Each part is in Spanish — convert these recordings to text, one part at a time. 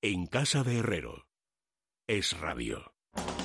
En casa de Herrero. Es Radio.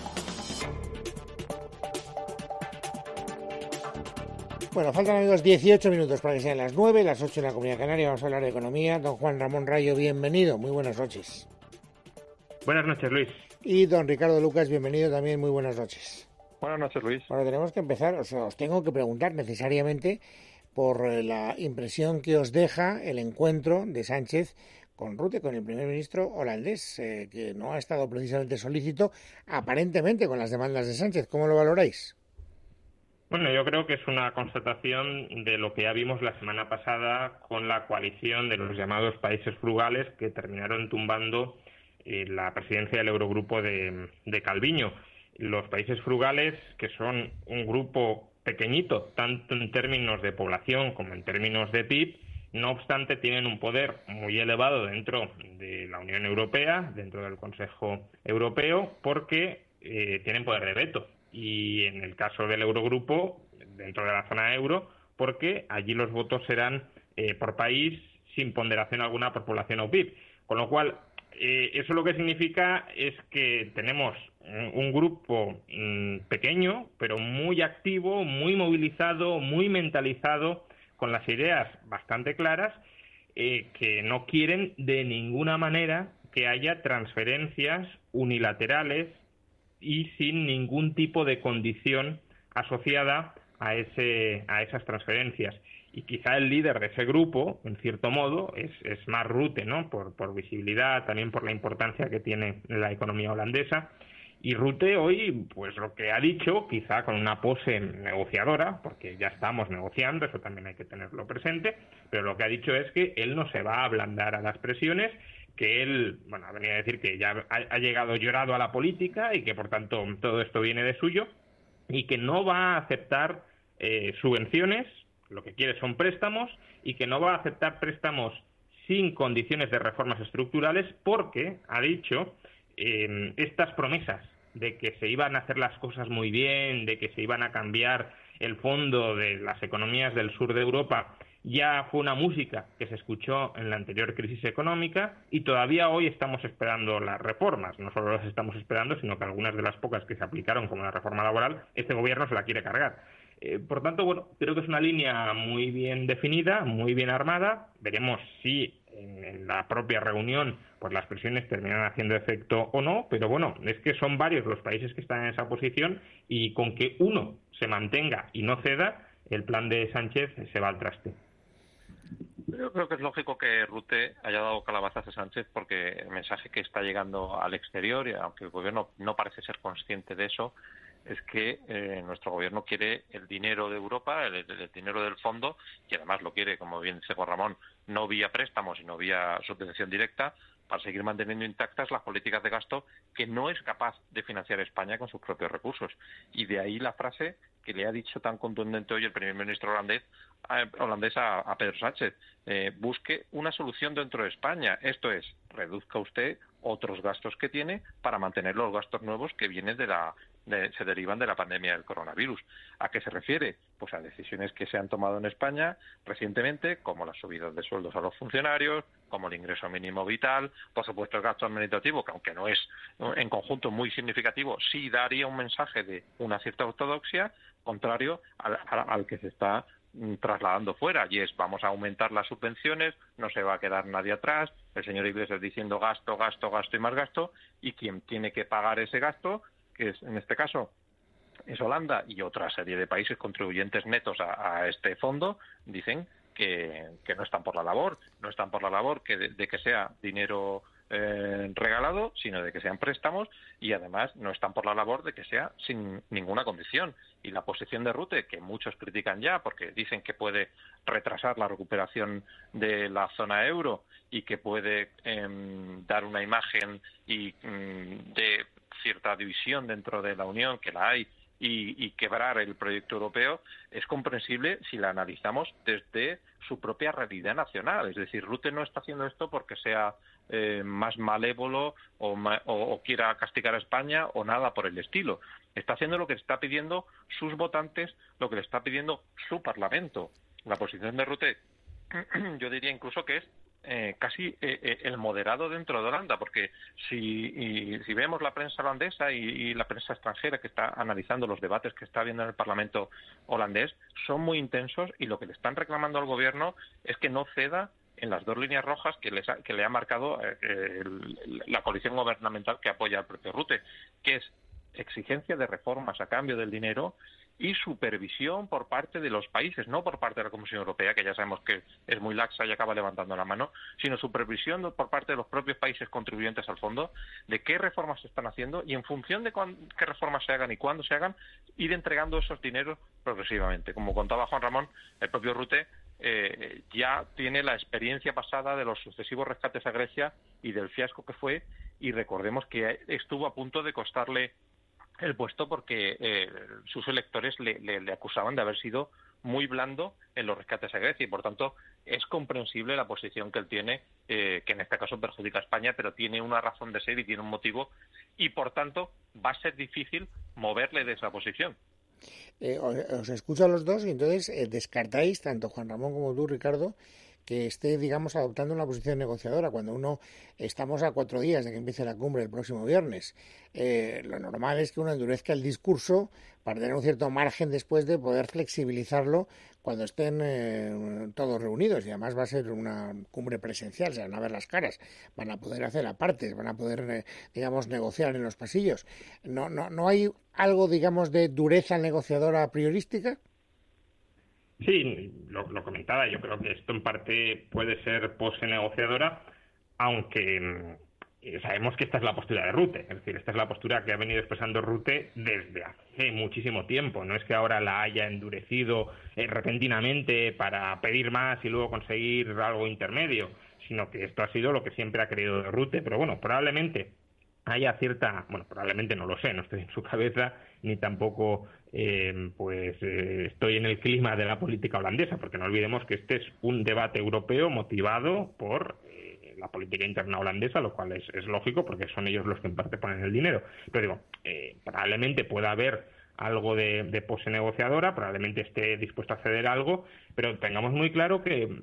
Bueno, faltan, amigos, 18 minutos para que sean las 9, las 8 en la Comunidad Canaria. Vamos a hablar de economía. Don Juan Ramón Rayo, bienvenido. Muy buenas noches. Buenas noches, Luis. Y don Ricardo Lucas, bienvenido también. Muy buenas noches. Buenas noches, Luis. Bueno, tenemos que empezar. Os tengo que preguntar necesariamente por la impresión que os deja el encuentro de Sánchez con Rutte, con el primer ministro holandés, que no ha estado precisamente solícito, aparentemente, con las demandas de Sánchez. ¿Cómo lo valoráis? Bueno, yo creo que es una constatación de lo que ya vimos la semana pasada con la coalición de los llamados países frugales que terminaron tumbando la presidencia del Eurogrupo de Calviño. Los países frugales, que son un grupo pequeñito, tanto en términos de población como en términos de PIB, no obstante, tienen un poder muy elevado dentro de la Unión Europea, dentro del Consejo Europeo, porque tienen poder de veto. Y en el caso del Eurogrupo, dentro de la zona euro, porque allí los votos serán por país sin ponderación alguna por población o PIB. Con lo cual, eso lo que significa es que tenemos un grupo pequeño, pero muy activo, muy movilizado, muy mentalizado, con las ideas bastante claras, que no quieren de ninguna manera que haya transferencias unilaterales y sin ningún tipo de condición asociada a esas transferencias. Y quizá el líder de ese grupo, en cierto modo, es más Rutte, ¿no? Por visibilidad, también por la importancia que tiene en la economía holandesa. Y Rutte hoy, pues lo que ha dicho, quizá con una pose negociadora, porque ya estamos negociando, eso también hay que tenerlo presente, pero lo que ha dicho es que él no se va a ablandar a las presiones, que él, bueno, ha venido a decir que ya ha llegado llorado a la política y que por tanto todo esto viene de suyo, y que no va a aceptar subvenciones, lo que quiere son préstamos, y que no va a aceptar préstamos sin condiciones de reformas estructurales, porque, ha dicho, estas promesas de que se iban a hacer las cosas muy bien, de que se iban a cambiar el fondo de las economías del sur de Europa, ya fue una música que se escuchó en la anterior crisis económica y todavía hoy estamos esperando las reformas. No solo las estamos esperando, sino que algunas de las pocas que se aplicaron, como la reforma laboral, este gobierno se la quiere cargar. Por tanto, bueno, creo que es una línea muy bien definida, muy bien armada. Veremos si en la propia reunión pues las presiones terminan haciendo efecto o no, pero bueno, es que son varios los países que están en esa posición y con que uno se mantenga y no ceda, el plan de Sánchez se va al traste. Yo creo que es lógico que Rutte haya dado calabazas a Sánchez porque el mensaje que está llegando al exterior, y aunque el gobierno no parece ser consciente de eso, es que nuestro gobierno quiere el dinero de Europa, el dinero del fondo, y además lo quiere, como bien dice Juan Ramón, no vía préstamos, sino vía subvención directa, para seguir manteniendo intactas las políticas de gasto que no es capaz de financiar España con sus propios recursos. Y de ahí la frase que le ha dicho tan contundente hoy el primer ministro holandés a Pedro Sánchez: busque una solución dentro de España. Esto es, reduzca usted otros gastos que tiene para mantener los gastos nuevos que vienen se derivan de la pandemia del coronavirus. ¿A qué se refiere? Pues a decisiones que se han tomado en España recientemente, como las subidas de sueldos a los funcionarios, como el ingreso mínimo vital, por supuesto el gasto administrativo, que aunque no es en conjunto muy significativo, sí daría un mensaje de una cierta ortodoxia, contrario al que se está trasladando fuera, y es: vamos a aumentar las subvenciones, no se va a quedar nadie atrás, el señor Iglesias diciendo gasto, gasto, gasto y más gasto, y quien tiene que pagar ese gasto, que es, en este caso es Holanda y otra serie de países contribuyentes netos a este fondo, dicen que no están por la labor, de que sea dinero regalado, sino de que sean préstamos, y además no están por la labor de que sea sin ninguna condición. Y la posición de Rutte, que muchos critican ya porque dicen que puede retrasar la recuperación de la zona euro y que puede dar una imagen de cierta división dentro de la Unión, que la hay, y quebrar el proyecto europeo, es comprensible si la analizamos desde su propia realidad nacional. Es decir, Rutte no está haciendo esto porque sea más malévolo o quiera castigar a España o nada por el estilo. Está haciendo lo que está pidiendo sus votantes, lo que le está pidiendo su Parlamento. La posición de Rutte, yo diría incluso que es casi el moderado dentro de Holanda, porque si vemos la prensa holandesa y la prensa extranjera que está analizando los debates que está habiendo en el Parlamento holandés, son muy intensos, y lo que le están reclamando al gobierno es que no ceda en las dos líneas rojas que le ha marcado la coalición gubernamental que apoya al propio Rutte, que es exigencia de reformas a cambio del dinero y supervisión por parte de los países, no por parte de la Comisión Europea, que ya sabemos que es muy laxa y acaba levantando la mano, sino supervisión por parte de los propios países contribuyentes al fondo, de qué reformas se están haciendo, y en función de qué reformas se hagan y cuándo se hagan, ir entregando esos dineros progresivamente. Como contaba Juan Ramón, el propio Rutte ya tiene la experiencia pasada de los sucesivos rescates a Grecia y del fiasco que fue, y recordemos que estuvo a punto de costarle el puesto porque sus electores le acusaban de haber sido muy blando en los rescates a Grecia, y por tanto es comprensible la posición que él tiene, que en este caso perjudica a España, pero tiene una razón de ser y tiene un motivo, y por tanto va a ser difícil moverle de esa posición. Os escucho a los dos y entonces descartáis, tanto Juan Ramón como tú, Ricardo, que esté, digamos, adoptando una posición negociadora cuando estamos a 4 días de que empiece la cumbre el próximo viernes. Lo normal es que uno endurezca el discurso para tener un cierto margen después de poder flexibilizarlo cuando estén todos reunidos, y además va a ser una cumbre presencial, se van a ver las caras, van a poder hacer apartes, van a poder, digamos, negociar en los pasillos. ¿No hay algo, digamos, de dureza negociadora priorística? Sí, lo comentaba. Yo creo que esto en parte puede ser pose negociadora, aunque sabemos que esta es la postura de Rutte. Es decir, esta es la postura que ha venido expresando Rutte desde hace muchísimo tiempo. No es que ahora la haya endurecido repentinamente para pedir más y luego conseguir algo intermedio, sino que esto ha sido lo que siempre ha querido de Rutte. Pero bueno, probablemente probablemente no lo sé, no estoy en su cabeza, ni tampoco estoy en el clima de la política holandesa, porque no olvidemos que este es un debate europeo motivado por la política interna holandesa, lo cual es lógico, porque son ellos los que en parte ponen el dinero. Pero digo, probablemente pueda haber algo de pose negociadora, probablemente esté dispuesto a ceder algo, pero tengamos muy claro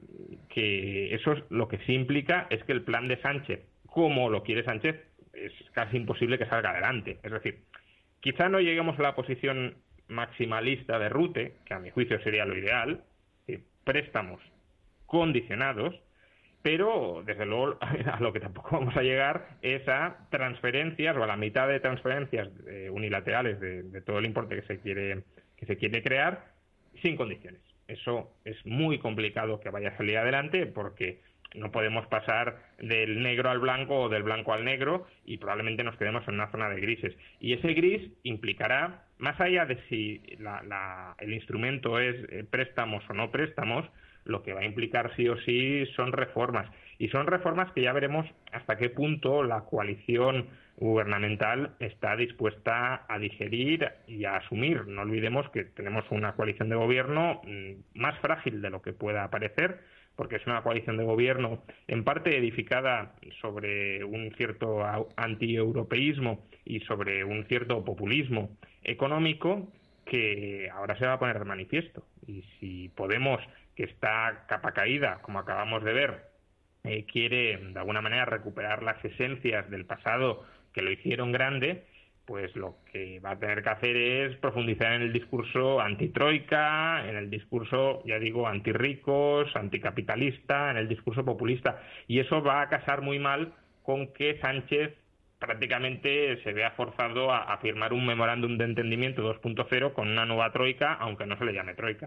que eso es lo que sí implica, es que el plan de Sánchez, como lo quiere Sánchez, es casi imposible que salga adelante. Es decir, quizá no lleguemos a la posición maximalista de Rutte, que a mi juicio sería lo ideal, préstamos condicionados, pero desde luego a lo que tampoco vamos a llegar es a transferencias, o a la mitad de transferencias unilaterales de todo el importe que se quiere crear, sin condiciones. Eso es muy complicado que vaya a salir adelante, porque no podemos pasar del negro al blanco o del blanco al negro, y probablemente nos quedemos en una zona de grises. Y ese gris implicará, más allá de si el instrumento es préstamos o no préstamos, lo que va a implicar sí o sí son reformas. Y son reformas que ya veremos hasta qué punto la coalición gubernamental está dispuesta a digerir y a asumir. No olvidemos que tenemos una coalición de gobierno más frágil de lo que pueda parecer, porque es una coalición de gobierno en parte edificada sobre un cierto antieuropeísmo y sobre un cierto populismo económico que ahora se va a poner de manifiesto. Y si Podemos, que está capa caída, como acabamos de ver, quiere de alguna manera recuperar las esencias del pasado que lo hicieron grande, pues lo que va a tener que hacer es profundizar en el discurso antitroika, en el discurso, ya digo, antirricos, anticapitalista, en el discurso populista. Y eso va a casar muy mal con que Sánchez prácticamente se vea forzado a firmar un memorándum de entendimiento 2.0 con una nueva troika, aunque no se le llame troika.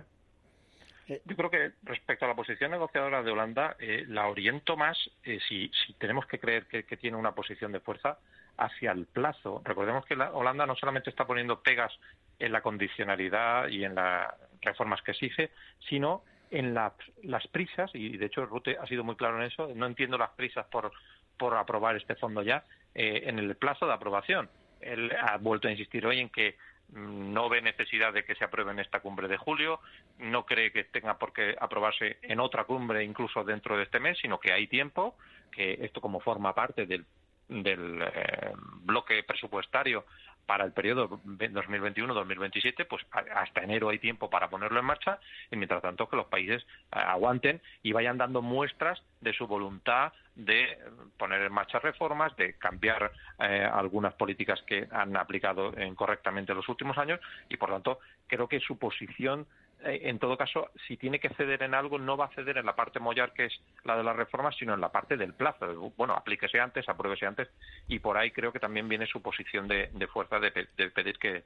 Yo creo que respecto a la posición negociadora de Holanda, la oriento más, si tenemos que creer que tiene una posición de fuerza, hacia el plazo. Recordemos que Holanda no solamente está poniendo pegas en la condicionalidad y en las reformas que exige, sino en las prisas, y de hecho Rutte ha sido muy claro en eso. No entiendo las prisas por aprobar este fondo ya, en el plazo de aprobación. Él ha vuelto a insistir hoy en que no ve necesidad de que se apruebe en esta cumbre de julio, no cree que tenga por qué aprobarse en otra cumbre incluso dentro de este mes, sino que hay tiempo, que esto como forma parte del bloque presupuestario para el periodo 2021-2027, pues hasta enero hay tiempo para ponerlo en marcha, y mientras tanto que los países aguanten y vayan dando muestras de su voluntad de poner en marcha reformas, de cambiar algunas políticas que han aplicado incorrectamente en los últimos años, y por tanto creo que su posición, en todo caso, si tiene que ceder en algo, no va a ceder en la parte mollar, que es la de las reformas, sino en la parte del plazo. Bueno, aplíquese antes, apruébese antes, y por ahí creo que también viene su posición de fuerza de pedir que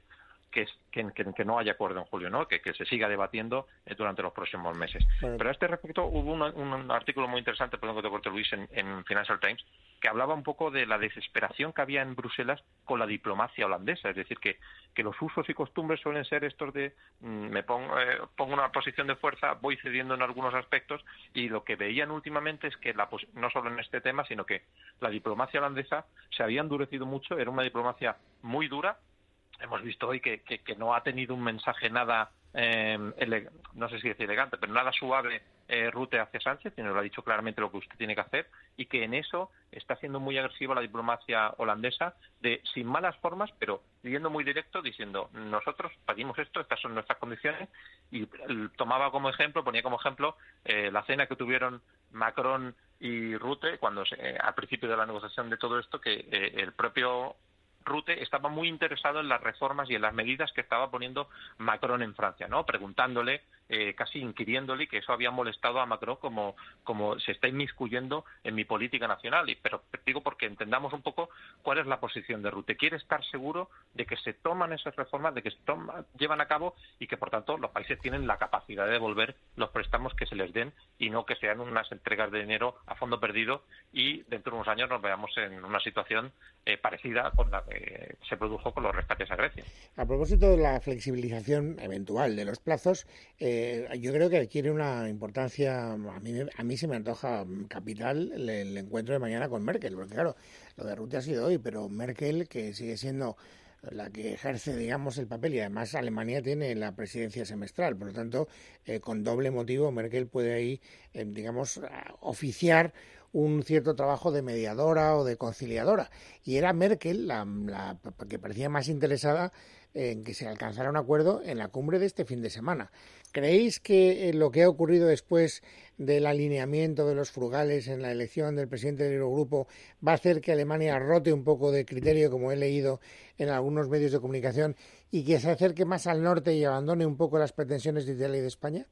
no haya acuerdo en julio, ¿no? Que se siga debatiendo durante los próximos meses. Bueno. Pero a este respecto hubo un artículo muy interesante, perdón que te corte, Luis, en Financial Times, que hablaba un poco de la desesperación que había en Bruselas con la diplomacia holandesa, es decir, que los usos y costumbres suelen ser estos de me pongo una posición de fuerza, voy cediendo en algunos aspectos, y lo que veían últimamente es que no solo en este tema, sino que la diplomacia holandesa se había endurecido mucho, era una diplomacia muy dura. Hemos visto hoy que no ha tenido un mensaje nada, no sé si decir elegante, pero nada suave Rutte hacia Sánchez, sino le ha dicho claramente lo que usted tiene que hacer, y que en eso está siendo muy agresiva la diplomacia holandesa, sin malas formas, pero yendo muy directo, diciendo nosotros pedimos esto, estas son nuestras condiciones, y ponía como ejemplo la cena que tuvieron Macron y Rutte cuando al principio de la negociación de todo esto, que el propio Rutte estaba muy interesado en las reformas y en las medidas que estaba poniendo Macron en Francia, ¿no? Preguntándole, casi inquiriéndole, que eso había molestado a Macron como se está inmiscuyendo en mi política nacional. Pero digo porque entendamos un poco cuál es la posición de Rutte. Quiere estar seguro de que se toman esas reformas, de que se llevan a cabo, y que por tanto los países tienen la capacidad de devolver los préstamos que se les den, y no que sean unas entregas de dinero a fondo perdido y dentro de unos años nos veamos en una situación parecida con la que se produjo con los rescates a Grecia. A propósito de la flexibilización eventual de los plazos, yo creo que adquiere una importancia, a mí se me antoja capital el encuentro de mañana con Merkel, porque claro, lo de Rutte ha sido hoy, pero Merkel, que sigue siendo la que ejerce, digamos, el papel, y además Alemania tiene la presidencia semestral, por lo tanto, con doble motivo, Merkel puede ahí, digamos, oficiar un cierto trabajo de mediadora o de conciliadora, y era Merkel la que parecía más interesada en que se alcanzara un acuerdo en la cumbre de este fin de semana. ¿Creéis que lo que ha ocurrido después del alineamiento de los frugales en la elección del presidente del Eurogrupo va a hacer que Alemania rote un poco de criterio, como he leído en algunos medios de comunicación, y que se acerque más al norte y abandone un poco las pretensiones de Italia y de España?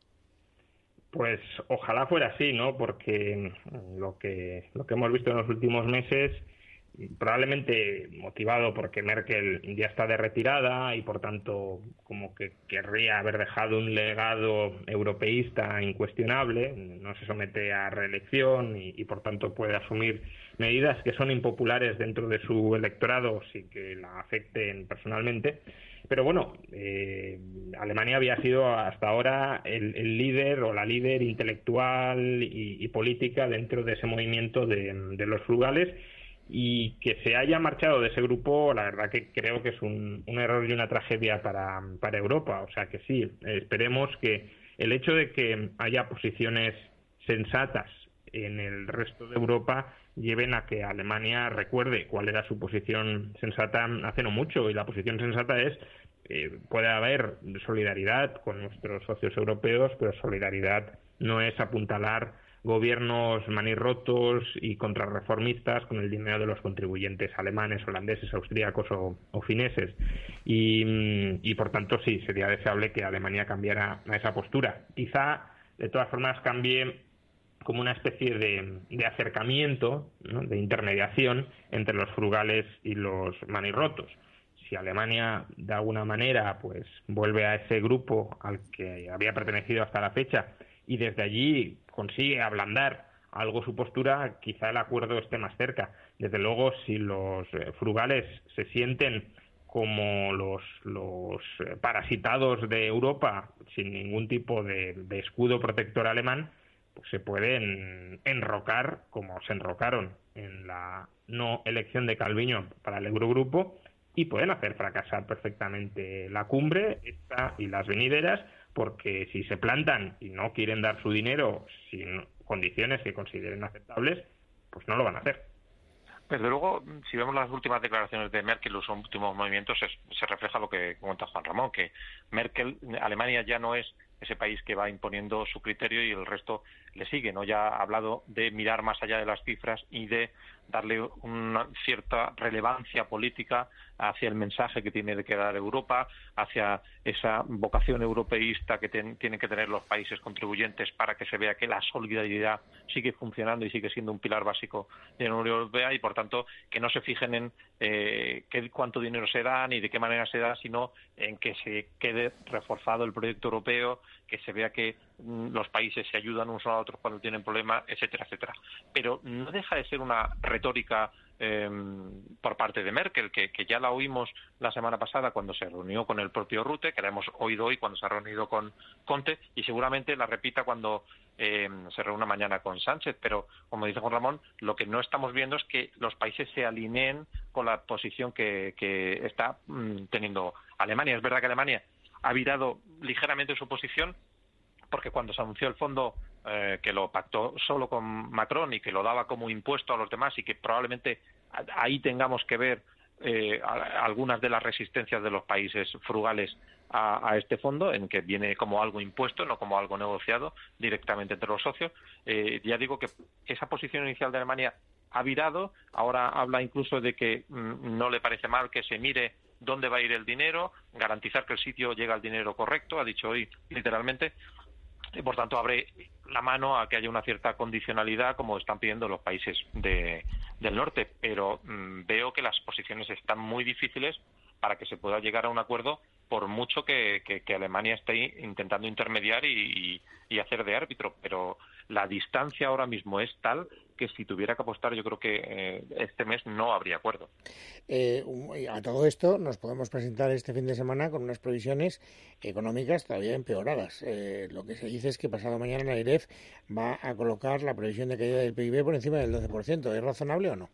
Pues ojalá fuera así, ¿no? Porque lo que hemos visto en los últimos meses, probablemente motivado porque Merkel ya está de retirada y por tanto como que querría haber dejado un legado europeísta incuestionable, no se somete a reelección y por tanto puede asumir medidas que son impopulares dentro de su electorado sin que la afecten personalmente. Pero bueno, Alemania había sido hasta ahora el líder o la líder intelectual y política dentro de ese movimiento de los frugales, y que se haya marchado de ese grupo, la verdad que creo que es un error y una tragedia para Europa. O sea que sí, esperemos que el hecho de que haya posiciones sensatas en el resto de Europa lleven a que Alemania recuerde cuál era su posición sensata hace no mucho, y la posición sensata es puede haber solidaridad con nuestros socios europeos, pero solidaridad no es apuntalar gobiernos manirrotos y contrarreformistas con el dinero de los contribuyentes alemanes, holandeses, austríacos o fineses. Y por tanto sí, sería deseable que Alemania cambiara a esa postura. Quizá, de todas formas, cambie como una especie de acercamiento, ¿no?, de intermediación entre los frugales y los manirrotos. Si Alemania de alguna manera pues vuelve a ese grupo al que había pertenecido hasta la fecha y desde allí consigue ablandar algo su postura, quizá el acuerdo esté más cerca. Desde luego, si los frugales se sienten como los parasitados de Europa sin ningún tipo de escudo protector alemán, pues se pueden enrocar como se enrocaron en la no elección de Calviño para el Eurogrupo, y pueden hacer fracasar perfectamente la cumbre esta y las venideras, porque si se plantan y no quieren dar su dinero sin condiciones que consideren aceptables, pues no lo van a hacer. Desde luego, si vemos las últimas declaraciones de Merkel, los últimos movimientos, se refleja lo que comenta Juan Ramón, que Alemania ya no es ese país que va imponiendo su criterio y el resto le sigue, ¿no? Ya ha hablado de mirar más allá de las cifras y de darle una cierta relevancia política hacia el mensaje que tiene que dar Europa, hacia esa vocación europeísta que tienen que tener los países contribuyentes para que se vea que la solidaridad sigue funcionando y sigue siendo un pilar básico de la Unión Europea y, por tanto, que no se fijen en cuánto dinero se da ni de qué manera se da, sino en que se quede reforzado el proyecto europeo, que se vea que los países se ayudan unos a otros cuando tienen problemas, etcétera, etcétera. Pero no deja de ser una retórica por parte de Merkel, que ya la oímos la semana pasada cuando se reunió con el propio Rutte, que la hemos oído hoy cuando se ha reunido con Conte, y seguramente la repita cuando se reúna mañana con Sánchez. Pero, como dice Juan Ramón, lo que no estamos viendo es que los países se alineen con la posición que está teniendo Alemania. Es verdad que Alemania ha virado ligeramente su posición, porque cuando se anunció el fondo, que lo pactó solo con Macron y que lo daba como impuesto a los demás, y que probablemente ahí tengamos que ver algunas de las resistencias de los países frugales a este fondo, en que viene como algo impuesto, no como algo negociado directamente entre los socios. Ya digo que esa posición inicial de Alemania ha virado. Ahora habla incluso de que no le parece mal que se mire dónde va a ir el dinero, garantizar que el sitio llega al dinero correcto, ha dicho hoy literalmente, y por tanto abre la mano a que haya una cierta condicionalidad como están pidiendo los países del norte. Pero veo que las posiciones están muy difíciles para que se pueda llegar a un acuerdo, por mucho que Alemania esté intentando intermediar y hacer de árbitro. Pero la distancia ahora mismo es tal que si tuviera que apostar, yo creo que este mes no habría acuerdo. A todo esto nos podemos presentar este fin de semana con unas previsiones económicas todavía empeoradas. Lo que se dice es que pasado mañana la IREF va a colocar la previsión de caída del PIB por encima del 12%. ¿Es razonable o no?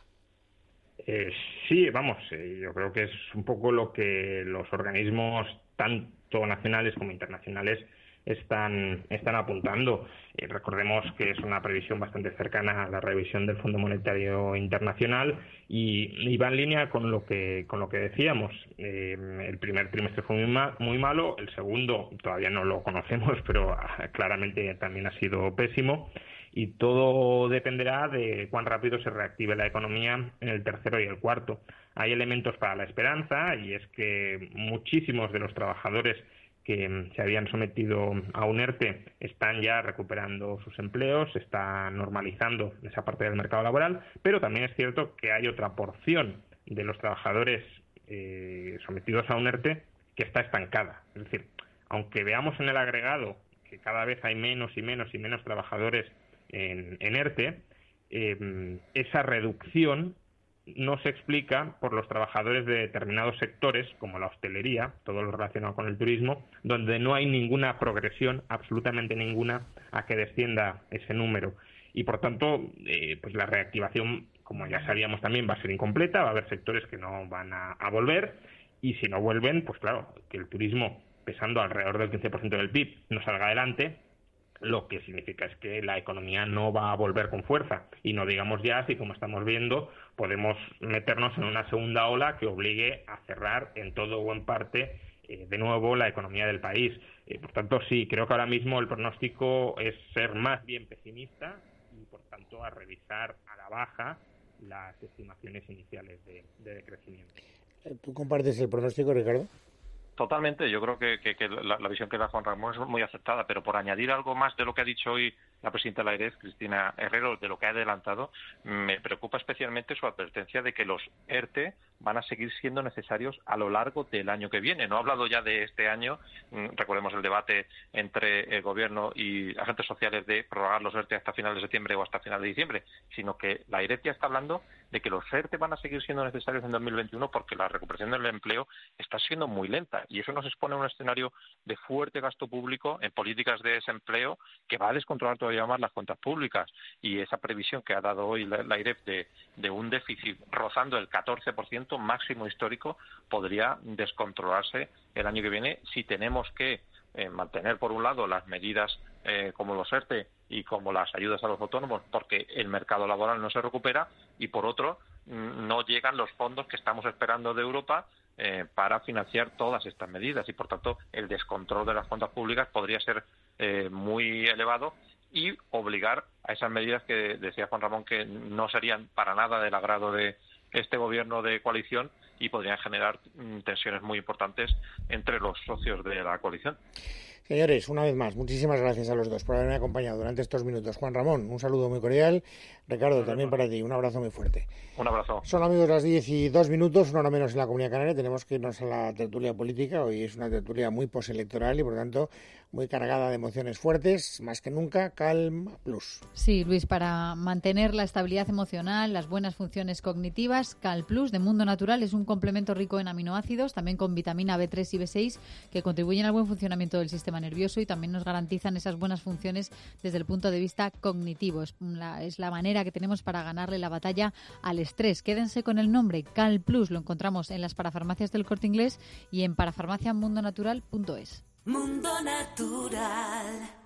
Sí, vamos, yo creo que es un poco lo que los organismos, tanto nacionales como internacionales, están apuntando. Recordemos que es una previsión bastante cercana a la revisión del Fondo Monetario Internacional y va en línea con lo que decíamos. El primer trimestre fue muy malo, el segundo todavía no lo conocemos, pero claramente también ha sido pésimo. Y todo dependerá de cuán rápido se reactive la economía en el tercero y el cuarto. Hay elementos para la esperanza, y es que muchísimos de los trabajadores que se habían sometido a un ERTE están ya recuperando sus empleos, se está normalizando esa parte del mercado laboral, pero también es cierto que hay otra porción de los trabajadores sometidos a un ERTE que está estancada. Es decir, aunque veamos en el agregado que cada vez hay menos y menos trabajadores en ERTE, esa reducción no se explica por los trabajadores de determinados sectores, como la hostelería, todo lo relacionado con el turismo, donde no hay ninguna progresión, absolutamente ninguna, a que descienda ese número. Y, por tanto, pues la reactivación, como ya sabíamos también, va a ser incompleta, va a haber sectores que no van a volver, y si no vuelven, pues claro, que el turismo, pesando alrededor del 15% del PIB, no salga adelante, lo que significa es que la economía no va a volver con fuerza. Y no digamos ya si, como estamos viendo, podemos meternos en una segunda ola que obligue a cerrar en todo o en parte de nuevo la economía del país. Por tanto, sí, creo que ahora mismo el pronóstico es ser más bien pesimista y, por tanto, a revisar a la baja las estimaciones iniciales de crecimiento. ¿Tú compartes el pronóstico, Ricardo? Totalmente, yo creo que la visión que da Juan Ramón es muy acertada, pero por añadir algo más de lo que ha dicho hoy la presidenta de la AEREF, Cristina Herrero, de lo que ha adelantado, me preocupa especialmente su advertencia de que los ERTE van a seguir siendo necesarios a lo largo del año que viene. No ha hablado ya de este año, recordemos el debate entre el Gobierno y agentes sociales de prorrogar los ERTE hasta final de septiembre o hasta final de diciembre, sino que la AEREF ya está hablando de que los ERTE van a seguir siendo necesarios en 2021 porque la recuperación del empleo está siendo muy lenta, y eso nos expone a un escenario de fuerte gasto público en políticas de desempleo que va a descontrolar todavía más las cuentas públicas. Y esa previsión que ha dado hoy la AEREF de un déficit rozando el 14%, máximo histórico, podría descontrolarse el año que viene si tenemos que mantener, por un lado, las medidas como los ERTE y como las ayudas a los autónomos, porque el mercado laboral no se recupera, y por otro, no llegan los fondos que estamos esperando de Europa para financiar todas estas medidas y, por tanto, el descontrol de las cuentas públicas podría ser muy elevado y obligar a esas medidas que decía Juan Ramón que no serían para nada del agrado de este gobierno de coalición y podrían generar tensiones muy importantes entre los socios de la coalición. Señores, una vez más, muchísimas gracias a los dos por haberme acompañado durante estos minutos. Juan Ramón, un saludo muy cordial. Ricardo, también para ti, un abrazo muy fuerte. Un abrazo. Son, amigos, las 10 y 2 minutos, una hora menos en la Comunidad Canaria. Tenemos que irnos a la tertulia política. Hoy es una tertulia muy postelectoral y, por tanto, muy cargada de emociones fuertes. Más que nunca, Calm Plus. Sí, Luis, para mantener la estabilidad emocional, las buenas funciones cognitivas, Calm Plus de Mundo Natural es un complemento rico en aminoácidos, también con vitamina B3 y B6, que contribuyen al buen funcionamiento del sistema nervioso y también nos garantizan esas buenas funciones desde el punto de vista cognitivo. Es la manera que tenemos para ganarle la batalla al estrés. Quédense con el nombre Calm Plus, lo encontramos en las parafarmacias del Corte Inglés y en parafarmaciamundonatural.es. Mundo Natural.